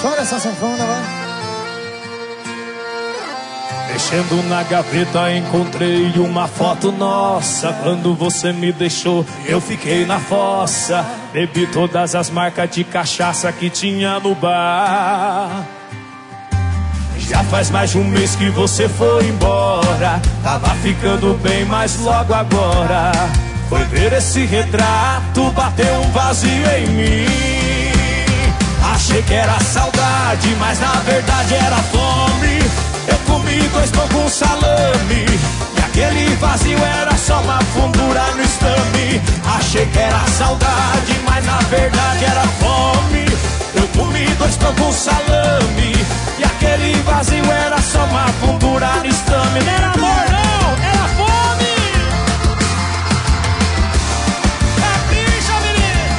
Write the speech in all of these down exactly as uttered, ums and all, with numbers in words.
Chora essa sanfona, vai. Mexendo na gaveta encontrei uma foto nossa. Quando você me deixou eu fiquei na fossa. Bebi todas as marcas de cachaça que tinha no bar. Já faz mais de um mês que você foi embora. Tava ficando bem, mas logo agora foi ver esse retrato, bateu um vazio em mim. Achei que era saudade, mas na verdade era fome. Eu comi dois pão com salame e aquele vazio era só uma fundura no estame. Achei que era saudade, mas na verdade era fome. Eu comi dois pão com salame e aquele vazio era só uma fundura no estame. Não era amor não, era fome. É bicha, menino.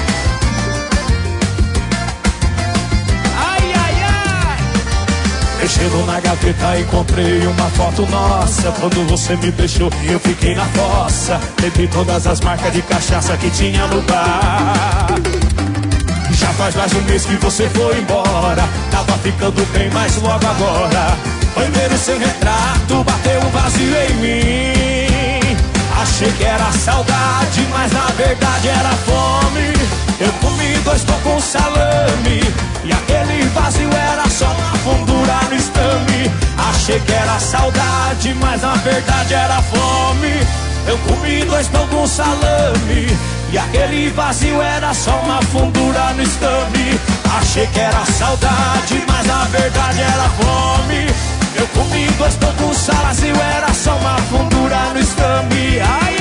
Ai, ai, ai. Mexendo na gaveta encontrei uma foto nossa. Quando você me deixou eu fiquei na fossa. Bebi todas as marcas de cachaça que tinha no bar. Já faz mais um mês que você foi embora. Tava ficando bem, mas logo agora foi ver o seu retrato, bateu um vazio em mim. Achei que era saudade, mas na verdade era fome. Eu comi dois pão com salame e aquele vazio era só uma fundura no estame. Achei que era saudade, mas na verdade era fome. Eu comi dois pão com salame e aquele vazio era só uma fundura no estame. Achei que era saudade, mas na verdade era fome. Eu comi dois pão com salame, era só uma fundura no estame. Ai,